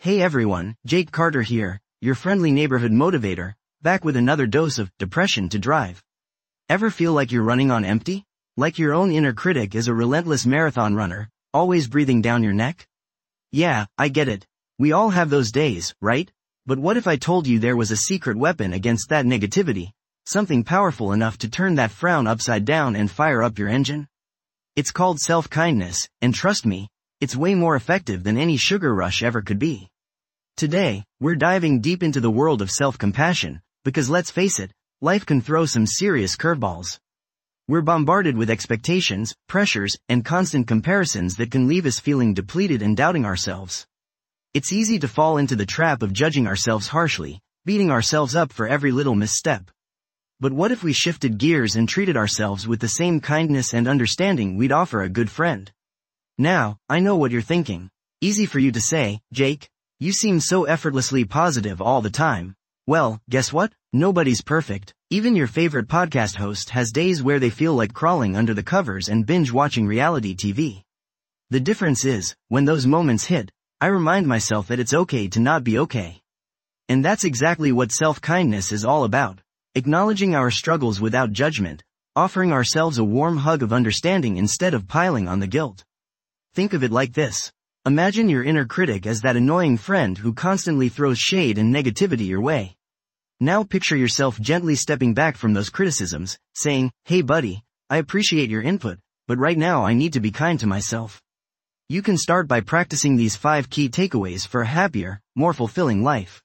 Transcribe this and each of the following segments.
Hey everyone, Jake Carter here, your friendly neighborhood motivator, back with another dose of depression to drive. Ever feel like you're running on empty? Like your own inner critic is a relentless marathon runner, always breathing down your neck? Yeah, I get it. We all have those days, right? But what if I told you there was a secret weapon against that negativity? Something powerful enough to turn that frown upside down and fire up your engine? It's called self-kindness, and trust me, it's way more effective than any sugar rush ever could be. Today, we're diving deep into the world of self-compassion, because let's face it, life can throw some serious curveballs. We're bombarded with expectations, pressures, and constant comparisons that can leave us feeling depleted and doubting ourselves. It's easy to fall into the trap of judging ourselves harshly, beating ourselves up for every little misstep. But what if we shifted gears and treated ourselves with the same kindness and understanding we'd offer a good friend? Now, I know what you're thinking. Easy for you to say, Jake. You seem so effortlessly positive all the time. Well, guess what? Nobody's perfect. Even your favorite podcast host has days where they feel like crawling under the covers and binge-watching reality TV. The difference is, when those moments hit, I remind myself that it's okay to not be okay. And that's exactly what self-kindness is all about. Acknowledging our struggles without judgment, offering ourselves a warm hug of understanding instead of piling on the guilt. Think of it like this. Imagine your inner critic as that annoying friend who constantly throws shade and negativity your way. Now picture yourself gently stepping back from those criticisms, saying, "Hey buddy, I appreciate your input, but right now I need to be kind to myself." You can start by practicing these 5 key takeaways for a happier, more fulfilling life.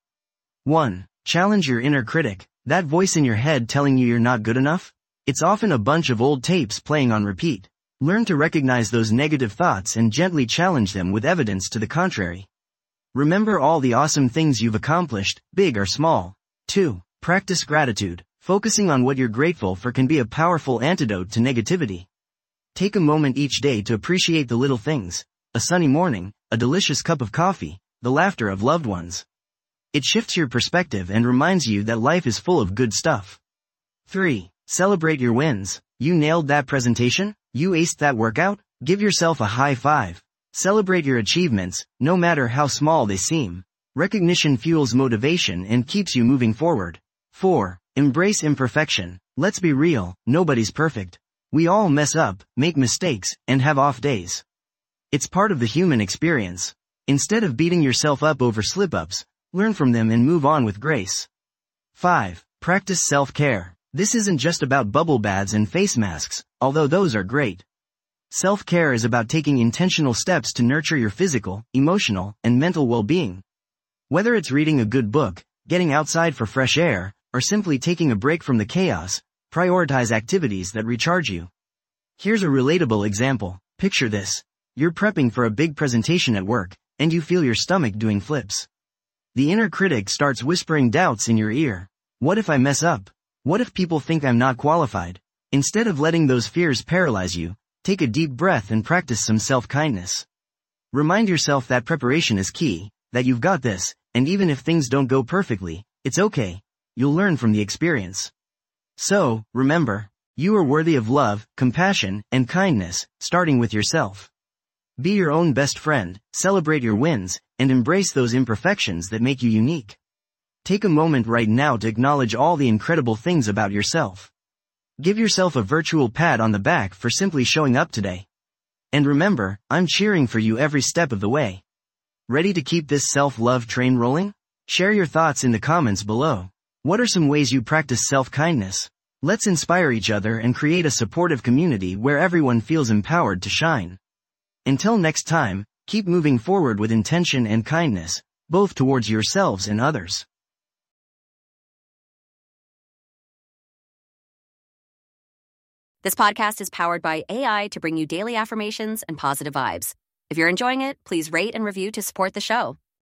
1. Challenge your inner critic, that voice in your head telling you you're not good enough. It's often a bunch of old tapes playing on repeat. Learn to recognize those negative thoughts and gently challenge them with evidence to the contrary. Remember all the awesome things you've accomplished, big or small. 2. Practice gratitude. Focusing on what you're grateful for can be a powerful antidote to negativity. Take a moment each day to appreciate the little things. A sunny morning, a delicious cup of coffee, the laughter of loved ones. It shifts your perspective and reminds you that life is full of good stuff. 3. Celebrate your wins. You nailed that presentation? You aced that workout? Give yourself a high five. Celebrate your achievements, no matter how small they seem. Recognition fuels motivation and keeps you moving forward. 4. Embrace imperfection. Let's be real, nobody's perfect. We all mess up, make mistakes, and have off days. It's part of the human experience. Instead of beating yourself up over slip-ups, learn from them and move on with grace. 5. Practice self-care. This isn't just about bubble baths and face masks, although those are great. Self-care is about taking intentional steps to nurture your physical, emotional, and mental well-being. Whether it's reading a good book, getting outside for fresh air, or simply taking a break from the chaos, prioritize activities that recharge you. Here's a relatable example. Picture this. You're prepping for a big presentation at work, and you feel your stomach doing flips. The inner critic starts whispering doubts in your ear. What if I mess up? What if people think I'm not qualified? Instead of letting those fears paralyze you, take a deep breath and practice some self-kindness. Remind yourself that preparation is key, that you've got this, and even if things don't go perfectly, it's okay. You'll learn from the experience. So, remember, you are worthy of love, compassion, and kindness, starting with yourself. Be your own best friend, celebrate your wins, and embrace those imperfections that make you unique. Take a moment right now to acknowledge all the incredible things about yourself. Give yourself a virtual pat on the back for simply showing up today. And remember, I'm cheering for you every step of the way. Ready to keep this self-love train rolling? Share your thoughts in the comments below. What are some ways you practice self-kindness? Let's inspire each other and create a supportive community where everyone feels empowered to shine. Until next time, keep moving forward with intention and kindness, both towards yourselves and others. This podcast is powered by AI to bring you daily affirmations and positive vibes. If you're enjoying it, please rate and review to support the show.